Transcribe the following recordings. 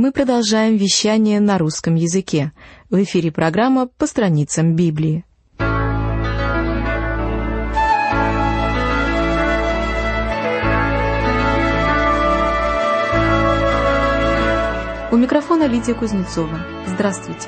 Мы продолжаем вещание на русском языке. В эфире программа «По страницам Библии». У микрофона Лидия Кузнецова. Здравствуйте.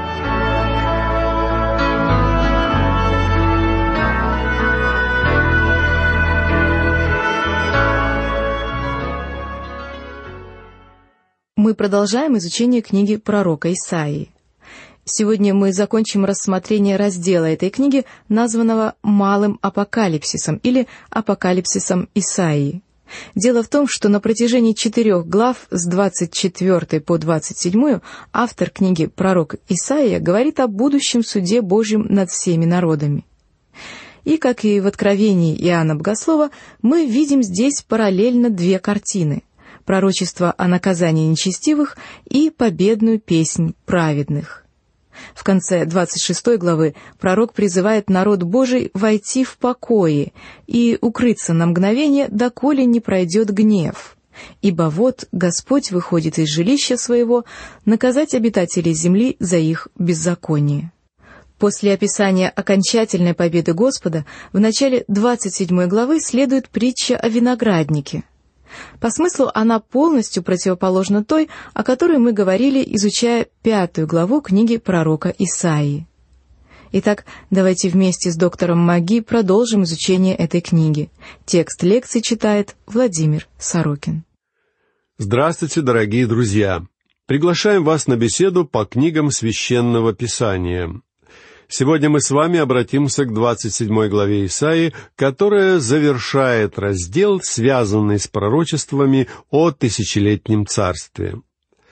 Мы продолжаем изучение книги пророка Исаии. Сегодня мы закончим рассмотрение раздела этой книги, названного «Малым апокалипсисом» или «Апокалипсисом Исаии». Дело в том, что на протяжении 4 глав с 24 по 27 автор книги пророк Исаия говорит о будущем суде Божьем над всеми народами. И, как и в Откровении Иоанна Богослова, мы видим здесь параллельно 2 картины: пророчество о наказании нечестивых и победную песнь праведных. В конце 26 главы пророк призывает народ Божий войти в покое и укрыться на мгновение, доколе не пройдет гнев. Ибо вот Господь выходит из жилища своего наказать обитателей земли за их беззаконие. После описания окончательной победы Господа в начале 27 главы следует притча о винограднике. По смыслу она полностью противоположна той, о которой мы говорили, изучая 5 главу книги пророка Исаии. Итак, давайте вместе с доктором Маги продолжим изучение этой книги. Текст лекции читает Владимир Сорокин. Здравствуйте, дорогие друзья! Приглашаем вас на беседу по книгам Священного Писания. Сегодня мы с вами обратимся к 27 главе Исаии, которая завершает раздел, связанный с пророчествами о тысячелетнем царстве.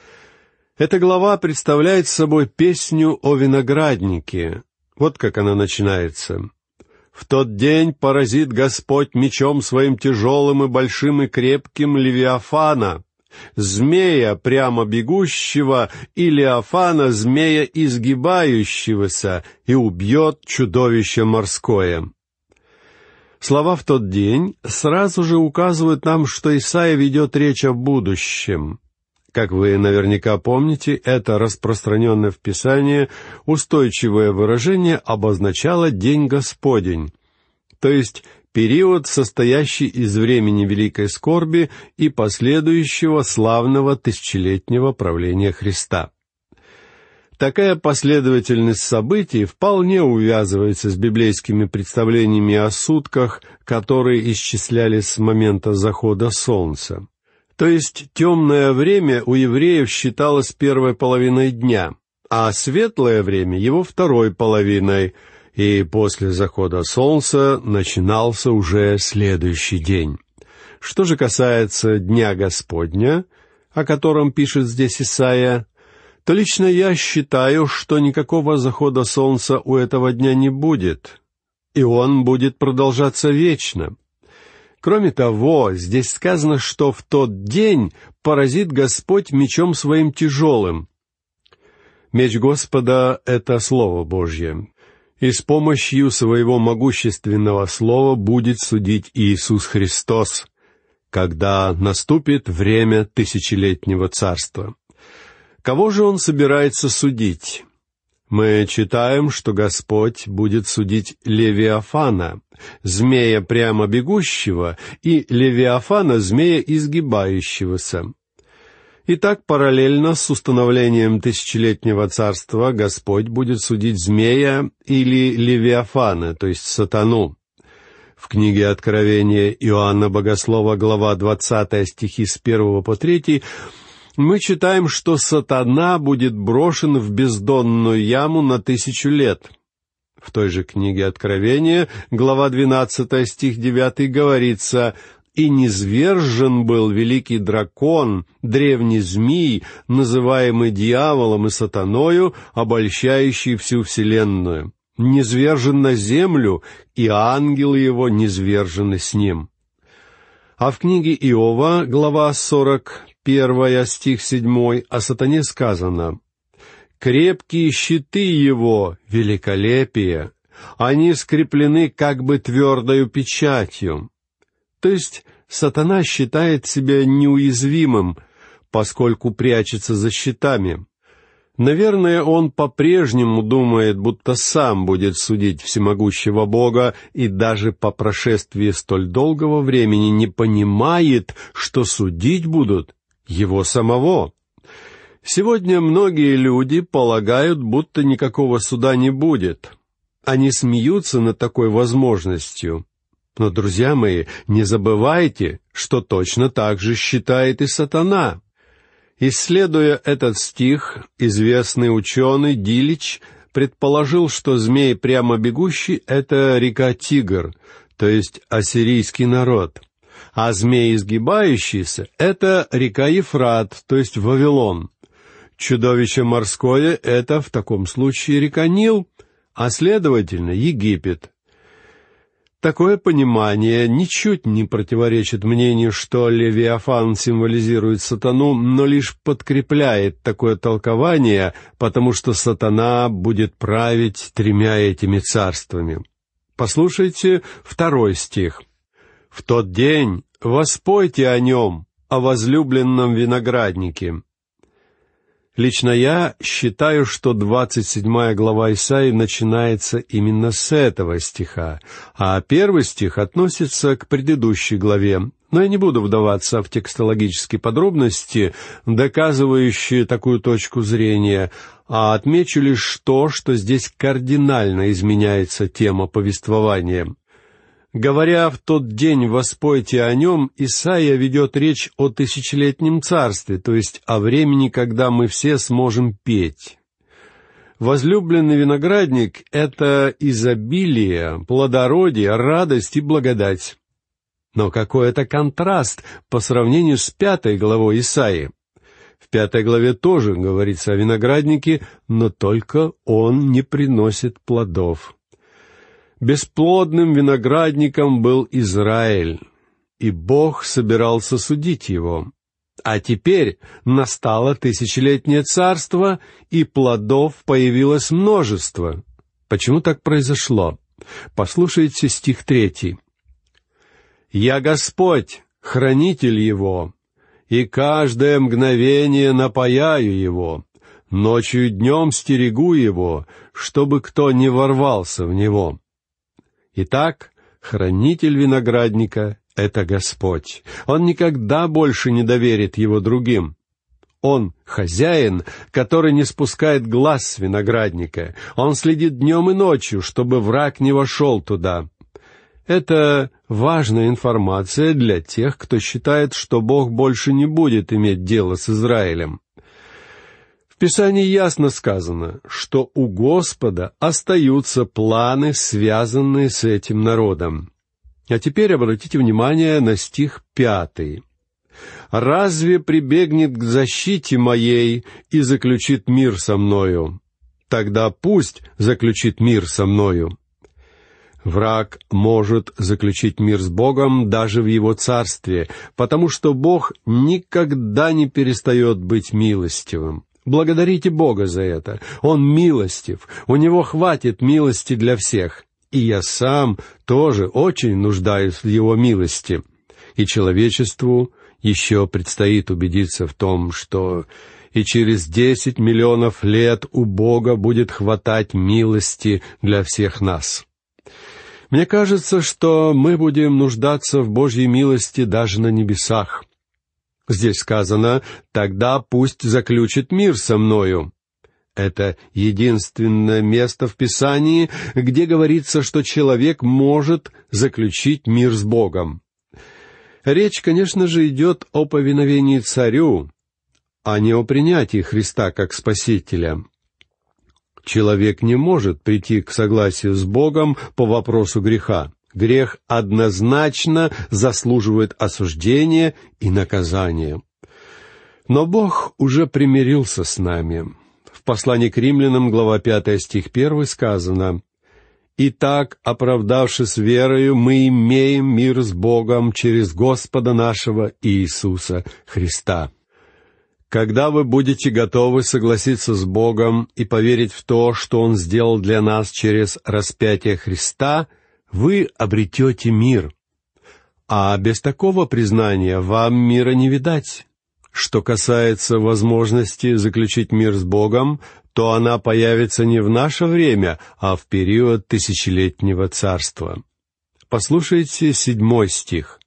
Эта глава представляет собой песню о винограднике. Вот как она начинается. «В тот день поразит Господь мечом своим тяжелым и большим и крепким Левиафана, змея прямо бегущего, и Леофана, змея изгибающегося, и убьет чудовище морское». Слова «в тот день» сразу же указывают нам, что Исаия ведет речь о будущем. Как вы наверняка помните, это распространенное в Писании устойчивое выражение обозначало День Господень, то есть период, состоящий из времени великой скорби и последующего славного тысячелетнего правления Христа. Такая последовательность событий вполне увязывается с библейскими представлениями о сутках, которые исчислялись с момента захода солнца. То есть темное время у евреев считалось первой половиной дня, а светлое время его второй половиной, и после захода солнца начинался уже следующий день. Что же касается Дня Господня, о котором пишет здесь Исаия, то лично я считаю, что никакого захода солнца у этого дня не будет, и он будет продолжаться вечно. Кроме того, здесь сказано, что в тот день поразит Господь мечом своим тяжелым. Меч Господа — это Слово Божье, и с помощью своего могущественного слова будет судить Иисус Христос, когда наступит время тысячелетнего царства. Кого же Он собирается судить? Мы читаем, что Господь будет судить Левиафана, змея прямо бегущего, и Левиафана, змея изгибающегося. Итак, параллельно с установлением тысячелетнего царства Господь будет судить змея или Левиафана, то есть сатану. В книге Откровения Иоанна Богослова, глава 20, стихи с 1 по 3, мы читаем, что сатана будет брошен в бездонную яму на 1000 лет. В той же книге Откровения, глава 12, стих 9, говорится: «И низвержен был великий дракон, древний змий, называемый дьяволом и сатаною, обольщающий всю вселенную, низвержен на землю, и ангелы его низвержены с ним». А в книге Иова, глава 41, стих 7, о сатане сказано: «Крепкие щиты его — великолепие, они скреплены как бы твердою печатью». То есть сатана считает себя неуязвимым, поскольку прячется за щитами. Наверное, он по-прежнему думает, будто сам будет судить всемогущего Бога, и даже по прошествии столь долгого времени не понимает, что судить будут его самого. Сегодня многие люди полагают, будто никакого суда не будет. Они смеются над такой возможностью. Но, друзья мои, не забывайте, что точно так же считает и сатана. Исследуя этот стих, известный ученый Дилич предположил, что змей прямо бегущий — это река Тигр, то есть ассирийский народ, а змей изгибающийся — это река Ефрат, то есть Вавилон. Чудовище морское — это в таком случае река Нил, а следовательно Египет. Такое понимание ничуть не противоречит мнению, что Левиафан символизирует сатану, но лишь подкрепляет такое толкование, потому что сатана будет править тремя этими царствами. Послушайте 2 стих. «В тот день воспойте о нем, о возлюбленном винограднике». Лично я считаю, что 27 глава Исаии начинается именно с этого стиха, а 1 стих относится к предыдущей главе. Но я не буду вдаваться в текстологические подробности, доказывающие такую точку зрения, а отмечу лишь то, что здесь кардинально изменяется тема повествования. Говоря «в тот день воспойте о нем», Исаия ведет речь о тысячелетнем царстве, то есть о времени, когда мы все сможем петь. Возлюбленный виноградник — это изобилие, плодородие, радость и благодать. Но какой это контраст по сравнению с 5 главой Исаии. В 5 главе тоже говорится о винограднике, но только он не приносит плодов. Бесплодным виноградником был Израиль, и Бог собирался судить его. А теперь настало тысячелетнее царство, и плодов появилось множество. Почему так произошло? Послушайте стих 3. «Я Господь, хранитель его, и каждое мгновение напояю его, ночью и днем стерегу его, чтобы кто не ворвался в него». Итак, хранитель виноградника — это Господь. Он никогда больше не доверит его другим. Он хозяин, который не спускает глаз с виноградника. Он следит днем и ночью, чтобы враг не вошел туда. Это важная информация для тех, кто считает, что Бог больше не будет иметь дело с Израилем. В Писании ясно сказано, что у Господа остаются планы, связанные с этим народом. А теперь обратите внимание на стих 5. «Разве прибегнет к защите моей и заключит мир со мною? Тогда пусть заключит мир со мною». Враг может заключить мир с Богом даже в его царстве, потому что Бог никогда не перестает быть милостивым. Благодарите Бога за это. Он милостив, у Него хватит милости для всех. И я сам тоже очень нуждаюсь в Его милости. И человечеству еще предстоит убедиться в том, что и через 10 миллионов лет у Бога будет хватать милости для всех нас. Мне кажется, что мы будем нуждаться в Божьей милости даже на небесах. Здесь сказано: «Тогда пусть заключит мир со мною». Это единственное место в Писании, где говорится, что человек может заключить мир с Богом. Речь, конечно же, идет о повиновении царю, а не о принятии Христа как Спасителя. Человек не может прийти к согласию с Богом по вопросу греха. Грех однозначно заслуживает осуждения и наказания. Но Бог уже примирился с нами. В послании к Римлянам, глава 5, стих 1 сказано: «Итак, оправдавшись верою, мы имеем мир с Богом через Господа нашего Иисуса Христа». Когда вы будете готовы согласиться с Богом и поверить в то, что Он сделал для нас через распятие Христа, вы обретете мир. А без такого признания вам мира не видать. Что касается возможности заключить мир с Богом, то она появится не в наше время, а в период тысячелетнего царства. Послушайте 7 стих.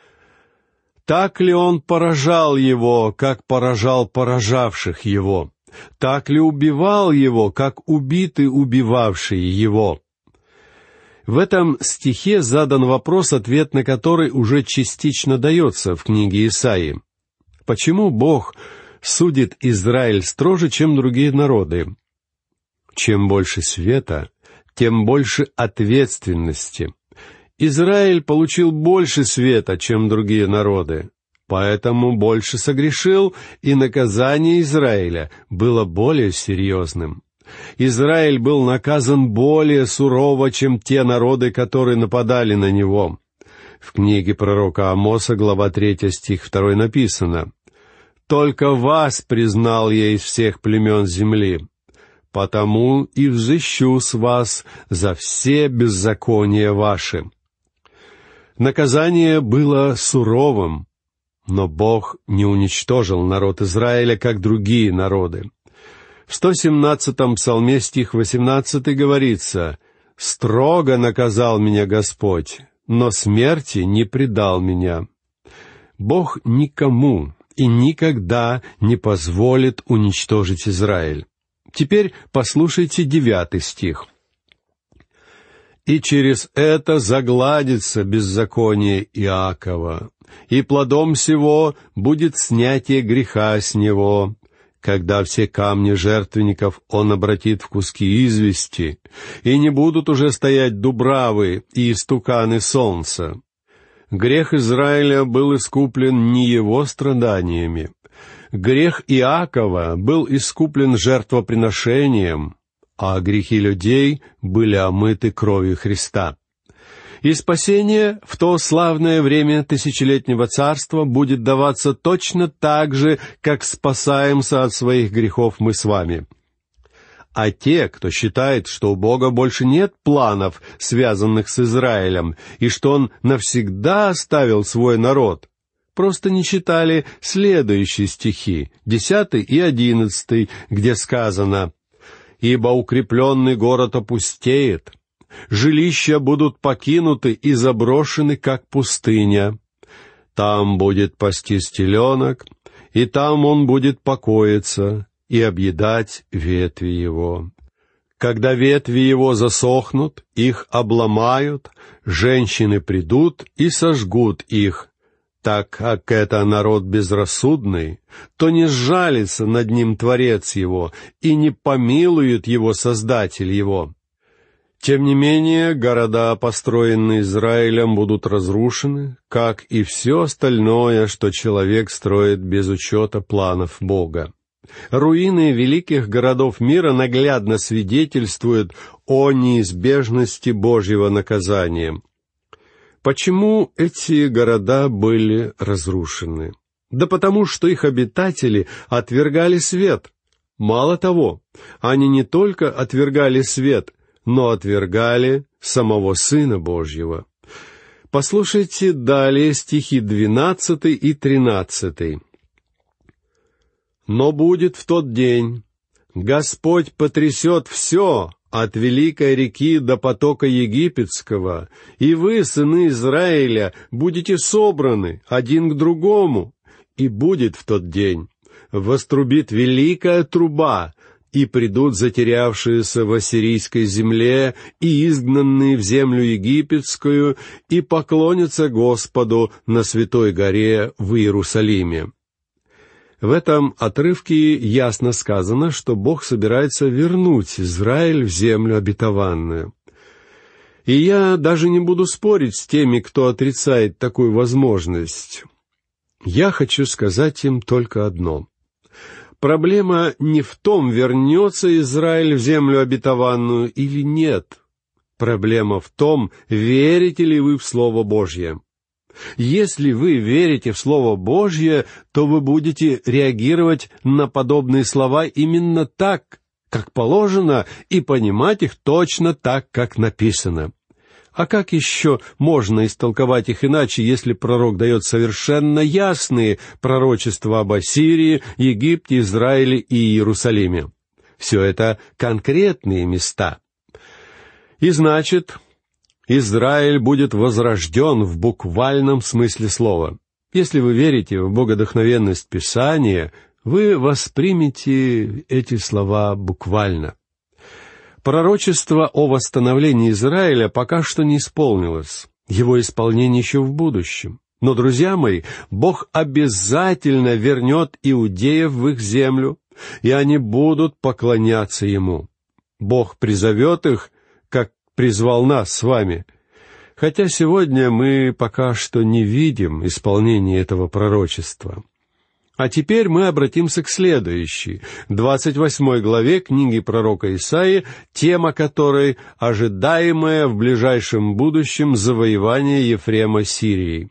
«Так ли он поражал его, как поражал поражавших его? Так ли убивал его, как убиты убивавшие его?» В этом стихе задан вопрос, ответ на который уже частично дается в книге Исаии. Почему Бог судит Израиль строже, чем другие народы? Чем больше света, тем больше ответственности. Израиль получил больше света, чем другие народы, поэтому больше согрешил, и наказание Израиля было более серьезным. Израиль был наказан более сурово, чем те народы, которые нападали на него. В книге пророка Амоса, глава 3, стих 2 написано: «Только вас признал я из всех племен земли, потому и взыщу с вас за все беззакония ваши». Наказание было суровым, но Бог не уничтожил народ Израиля, как другие народы. В 117-м псалме, стих 18 говорится: «Строго наказал меня Господь, но смерти не предал меня». Бог никому и никогда не позволит уничтожить Израиль. Теперь послушайте 9 стих. «И через это загладится беззаконие Иакова, и плодом сего будет снятие греха с него, когда все камни жертвенников он обратит в куски извести, и не будут уже стоять дубравы и истуканы солнца». Грех Израиля был искуплен не его страданиями. Грех Иакова был искуплен жертвоприношением, а грехи людей были омыты кровью Христа. И спасение в то славное время тысячелетнего царства будет даваться точно так же, как спасаемся от своих грехов мы с вами. А те, кто считает, что у Бога больше нет планов, связанных с Израилем, и что Он навсегда оставил свой народ, просто не читали следующие стихи, 10 и 11, где сказано: «Ибо укрепленный город опустеет, жилища будут покинуты и заброшены, как пустыня. Там будет пастись теленок, и там он будет покоиться и объедать ветви его. Когда ветви его засохнут, их обломают, женщины придут и сожгут их. Так как это народ безрассудный, то не сжалится над ним Творец его, и не помилует его Создатель его. Тем не менее, города, построенные Израилем, будут разрушены, как и все остальное, что человек строит без учета планов Бога. Руины великих городов мира наглядно свидетельствуют о неизбежности Божьего наказания. Почему эти города были разрушены? Да потому, что их обитатели отвергали свет. Мало того, они не только отвергали свет, но отвергали самого Сына Божьего. Послушайте далее стихи 12 и 13. «Но будет в тот день, Господь потрясет все, от великой реки до потока египетского, и вы, сыны Израиля, будете собраны один к другому, и будет в тот день, вострубит великая труба, и придут затерявшиеся в ассирийской земле и изгнанные в землю египетскую, и поклонятся Господу на святой горе в Иерусалиме». В этом отрывке ясно сказано, что Бог собирается вернуть Израиль в землю обетованную. И я даже не буду спорить с теми, кто отрицает такую возможность. Я хочу сказать им только одно. Проблема не в том, вернется Израиль в землю обетованную или нет. Проблема в том, верите ли вы в Слово Божье. Если вы верите в Слово Божье, то вы будете реагировать на подобные слова именно так, как положено, и понимать их точно так, как написано. А как еще можно истолковать их иначе, если пророк дает совершенно ясные пророчества об Ассирии, Египте, Израиле и Иерусалиме? Все это конкретные места. И значит, Израиль будет возрожден в буквальном смысле слова. Если вы верите в богодухновенность Писания, вы воспримете эти слова буквально. Пророчество о восстановлении Израиля пока что не исполнилось. Его исполнение еще в будущем. Но, друзья мои, Бог обязательно вернет иудеев в их землю, и они будут поклоняться Ему. Бог призовет их, как призвал нас с вами. Хотя сегодня мы пока что не видим исполнения этого пророчества. А теперь мы обратимся к следующей, 28 главе книги пророка Исаии, тема которой — ожидаемое в ближайшем будущем завоевание Ефрема Сирией.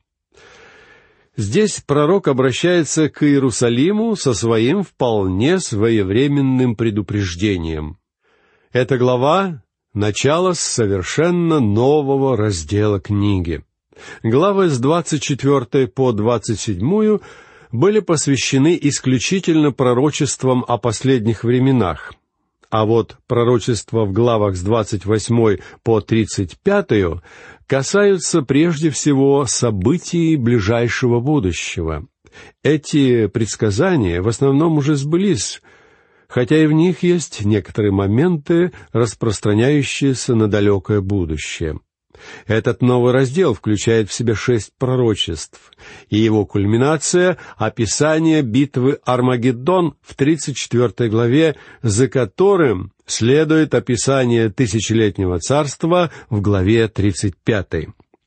Здесь пророк обращается к Иерусалиму со своим вполне своевременным предупреждением. Эта глава — начало совершенно нового раздела книги. Главы с 24 по 27 были посвящены исключительно пророчествам о последних временах, а вот пророчества в главах с 28 по 35 касаются прежде всего событий ближайшего будущего. Эти предсказания в основном уже сбылись, хотя и в них есть некоторые моменты, распространяющиеся на далекое будущее. Этот новый раздел включает в себя 6 пророчеств, и его кульминация — описание битвы Армагеддон в 34 главе, за которым следует описание тысячелетнего царства в главе 35.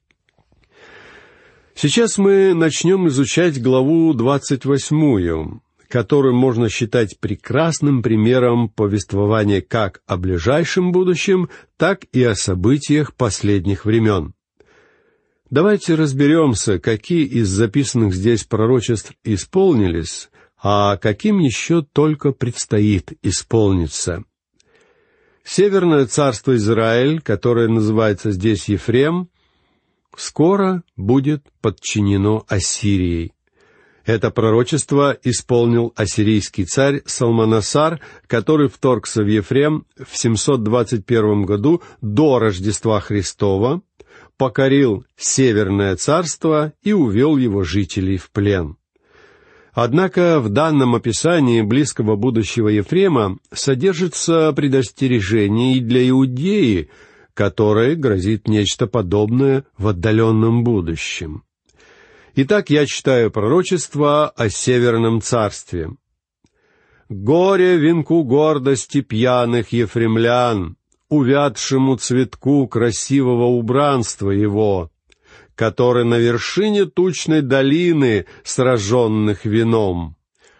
Сейчас мы начнем изучать главу 28, которую можно считать прекрасным примером повествования как о ближайшем будущем, так и о событиях последних времен. Давайте разберемся, какие из записанных здесь пророчеств исполнились, а каким еще только предстоит исполниться. Северное царство Израиль, которое называется здесь Ефрем, скоро будет подчинено Ассирией. Это пророчество исполнил ассирийский царь Салманасар, который вторгся в Ефрем в 721 году до Рождества Христова, покорил Северное царство и увел его жителей в плен. Однако в данном описании близкого будущего Ефрема содержится предостережение и для Иудеи, которой грозит нечто подобное в отдаленном будущем. Итак, я читаю пророчество о Северном царстве. «Горе венку гордости пьяных ефремлян, увядшему цветку красивого убранства его, который на вершине тучной долины сраженных вином».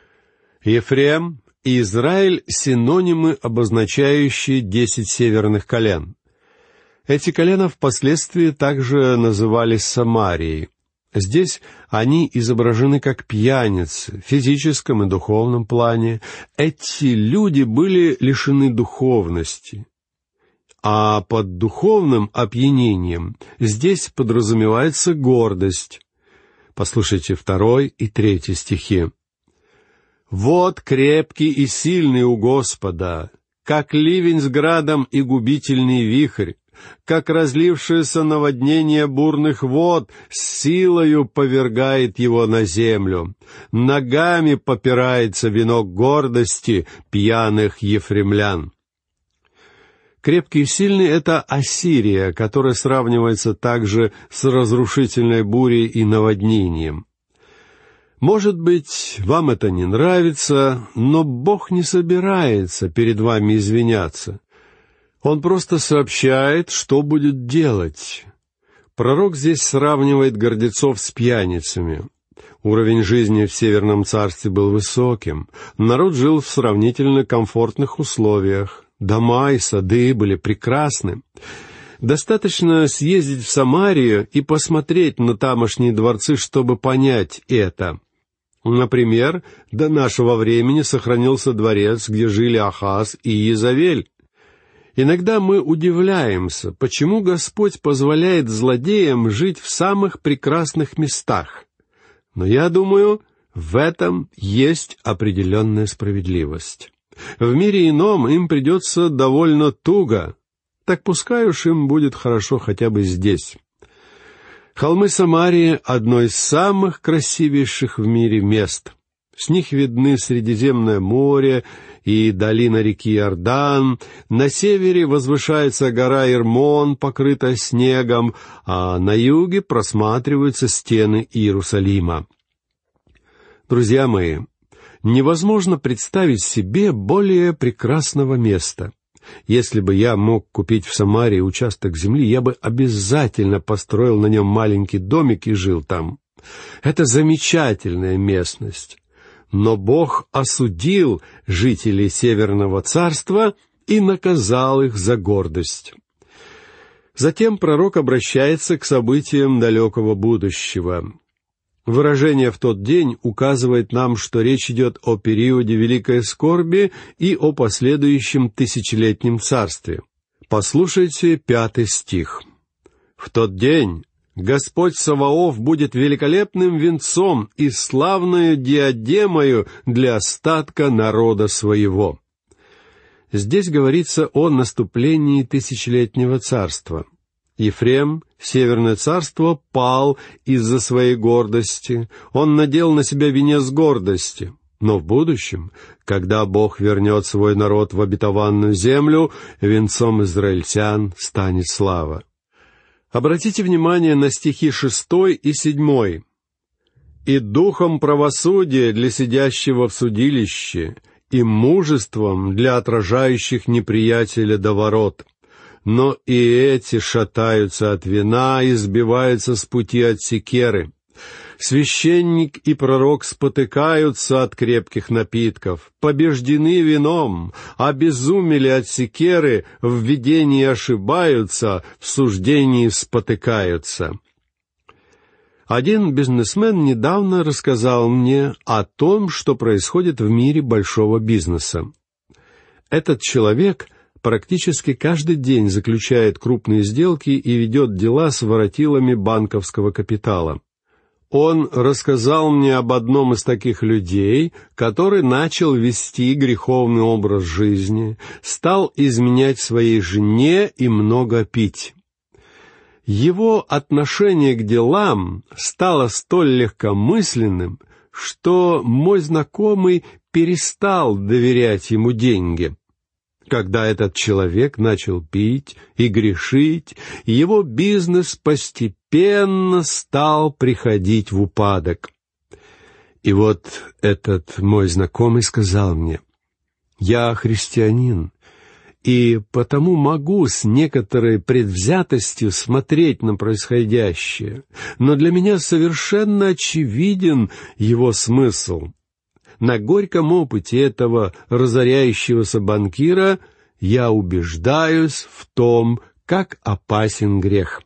Ефрем и Израиль — синонимы, обозначающие 10 северных колен. Эти колена впоследствии также назывались Самарией. Здесь они изображены как пьяницы в физическом и духовном плане. Эти люди были лишены духовности. А под духовным опьянением здесь подразумевается гордость. Послушайте 2 и 3 стихи. «Вот крепкий и сильный у Господа, как ливень с градом и губительный вихрь, как разлившееся наводнение бурных вод, с силою повергает его на землю. Ногами попирается венок гордости пьяных ефремлян». Крепкий и сильный — это Ассирия, которая сравнивается также с разрушительной бурей и наводнением. Может быть, вам это не нравится, но Бог не собирается перед вами извиняться. Он просто сообщает, что будет делать. Пророк здесь сравнивает гордецов с пьяницами. Уровень жизни в Северном царстве был высоким. Народ жил в сравнительно комфортных условиях. Дома и сады были прекрасны. Достаточно съездить в Самарию и посмотреть на тамошние дворцы, чтобы понять это. Например, до нашего времени сохранился дворец, где жили Ахаз и Иезавель. Иногда мы удивляемся, почему Господь позволяет злодеям жить в самых прекрасных местах. Но я думаю, в этом есть определенная справедливость. В мире ином им придется довольно туго, так пускай уж им будет хорошо хотя бы здесь. Холмы Самарии — одно из самых красивейших в мире мест. С них видны Средиземное море и долина реки Иордан. На севере возвышается гора Ирмон, покрытая снегом, а на юге просматриваются стены Иерусалима. Друзья мои, невозможно представить себе более прекрасного места. Если бы я мог купить в Самарии участок земли, я бы обязательно построил на нем маленький домик и жил там. Это замечательная местность. Но Бог осудил жителей Северного царства и наказал их за гордость. Затем пророк обращается к событиям далекого будущего. Выражение «в тот день» указывает нам, что речь идет о периоде великой скорби и о последующем тысячелетнем царстве. Послушайте 5 стих. «В тот день Господь Саваоф будет великолепным венцом и славною диадемою для остатка народа своего». Здесь говорится о наступлении тысячелетнего царства. Ефрем, Северное царство, пал из-за своей гордости. Он надел на себя венец гордости. Но в будущем, когда Бог вернет свой народ в обетованную землю, венцом израильтян станет слава. Обратите внимание на стихи 6 и 7. «И духом правосудия для сидящего в судилище, и мужеством для отражающих неприятеля до ворот. Но и эти шатаются от вина и сбиваются с пути от секеры. Священник и пророк спотыкаются от крепких напитков, побеждены вином, обезумели от секеры, в видении ошибаются, в суждении спотыкаются». Один бизнесмен недавно рассказал мне о том, что происходит в мире большого бизнеса. Этот человек практически каждый день заключает крупные сделки и ведет дела с воротилами банковского капитала. Он рассказал мне об одном из таких людей, который начал вести греховный образ жизни, стал изменять своей жене и много пить. Его отношение к делам стало столь легкомысленным, что мой знакомый перестал доверять ему деньги. Когда этот человек начал пить и грешить, его бизнес постепенно стал приходить в упадок. И вот этот мой знакомый сказал мне: «Я христианин, и потому могу с некоторой предвзятостью смотреть на происходящее, но для меня совершенно очевиден его смысл. На горьком опыте этого разоряющегося банкира я убеждаюсь в том, как опасен грех».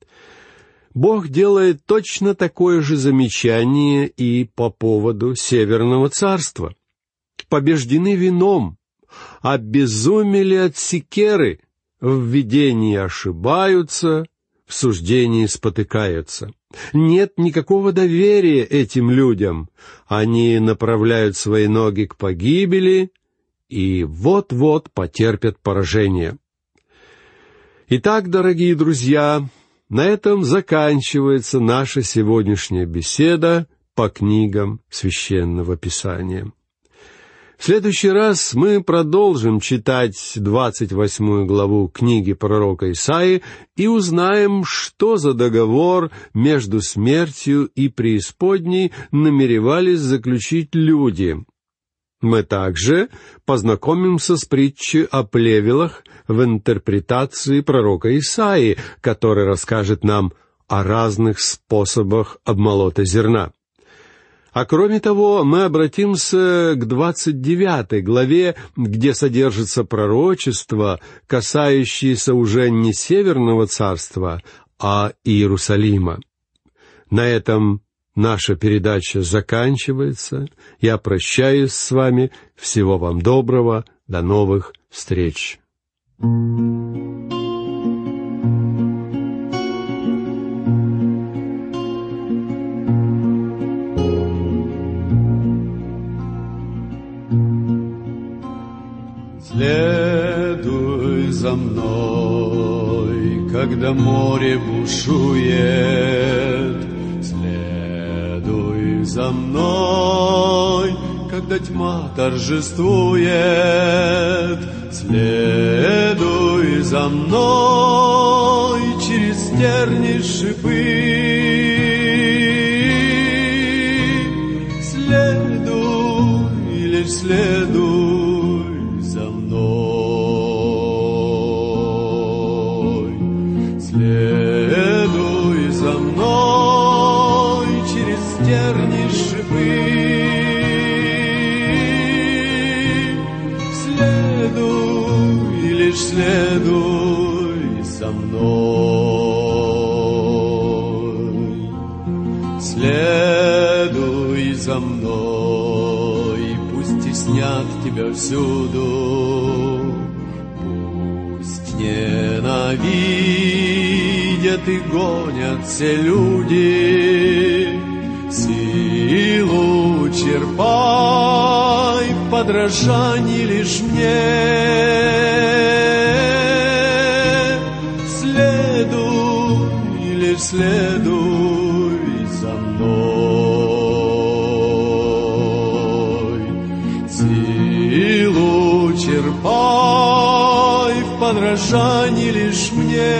Бог делает точно такое же замечание и по поводу Северного царства. Побеждены вином, обезумели от секеры, в видении ошибаются, в суждении спотыкаются. Нет никакого доверия этим людям. Они направляют свои ноги к погибели и вот-вот потерпят поражение. Итак, дорогие друзья, на этом заканчивается наша сегодняшняя беседа по книгам Священного Писания. В следующий раз мы продолжим читать 28 главу книги пророка Исаии и узнаем, что за договор между смертью и преисподней намеревались заключить люди. Мы также познакомимся с притчей о плевелах в интерпретации пророка Исаии, который расскажет нам о разных способах обмолота зерна. А кроме того, мы обратимся к 29 главе, где содержится пророчество, касающееся уже не Северного царства, а Иерусалима. На этом наша передача заканчивается. Я прощаюсь с вами. Всего вам доброго. До новых встреч. Следуй за мной, когда море бушует. Следуй за мной, когда тьма торжествует. Следуй за мной через терни шипы. Следуй, лишь следуй за мной. Следуй за мной через терни шипы. Следуй, лишь следуй за мной. Следуй за мной, пусть теснят тебя всюду, пусть ненавидят и гонят все люди. Силу черпай в подражании лишь мне. Следуй, лишь следуй за мной. Силу черпай в подражании лишь мне.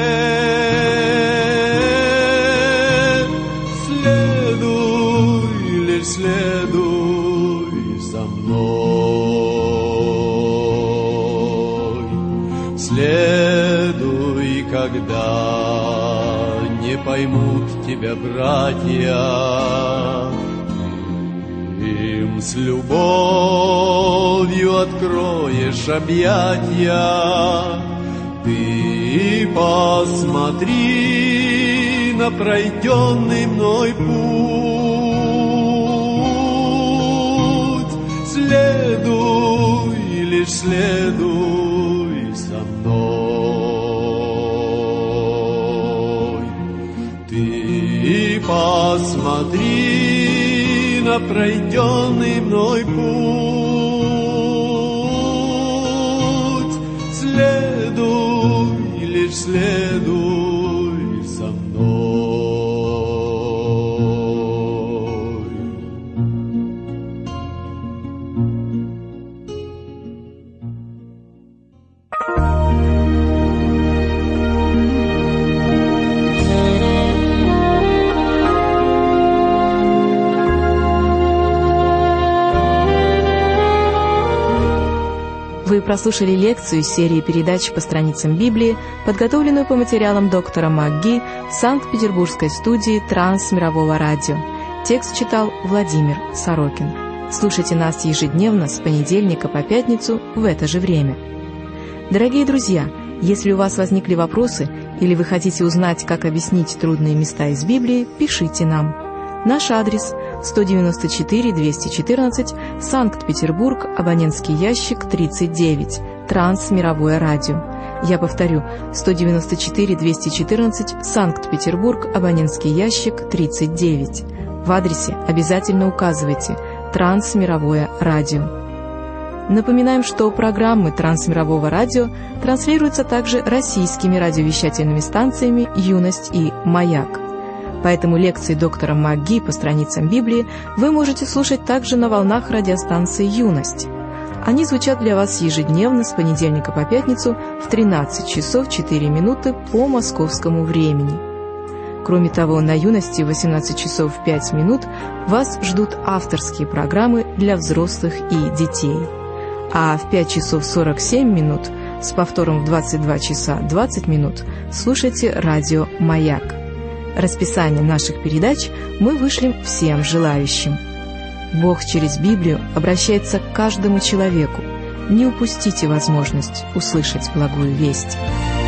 Следуй за мной. Следуй, когда не поймут тебя братья, им с любовью откроешь объятья. Ты посмотри на пройденный мной путь. Следуй, лишь следуй за мной. Ты посмотри на пройденный мной путь. Следуй, лишь следуй за мной. Вы прослушали лекцию из серии передач по страницам Библии, подготовленную по материалам доктора МакГи в Санкт-Петербургской студии Трансмирового радио. Текст читал Владимир Сорокин. Слушайте нас ежедневно с понедельника по пятницу в это же время. Дорогие друзья, если у вас возникли вопросы или вы хотите узнать, как объяснить трудные места из Библии, пишите нам. Наш адрес – 194-214, Санкт-Петербург, абонентский ящик 39, Трансмировое радио. Я повторю, 194-214, Санкт-Петербург, абонентский ящик 39. В адресе обязательно указывайте «Трансмировое радио». Напоминаем, что программы Трансмирового радио транслируются также российскими радиовещательными станциями «Юность» и «Маяк». Поэтому лекции доктора МакГи по страницам Библии вы можете слушать также на волнах радиостанции «Юность». Они звучат для вас ежедневно с понедельника по пятницу в 13 часов 4 минуты по московскому времени. Кроме того, на «Юности» в 18 часов 5 минут вас ждут авторские программы для взрослых и детей. А в 5 часов 47 минут с повтором в 22 часа 20 минут слушайте радио «Маяк». Расписание наших передач мы вышлем всем желающим. Бог через Библию обращается к каждому человеку. Не упустите возможность услышать благую весть.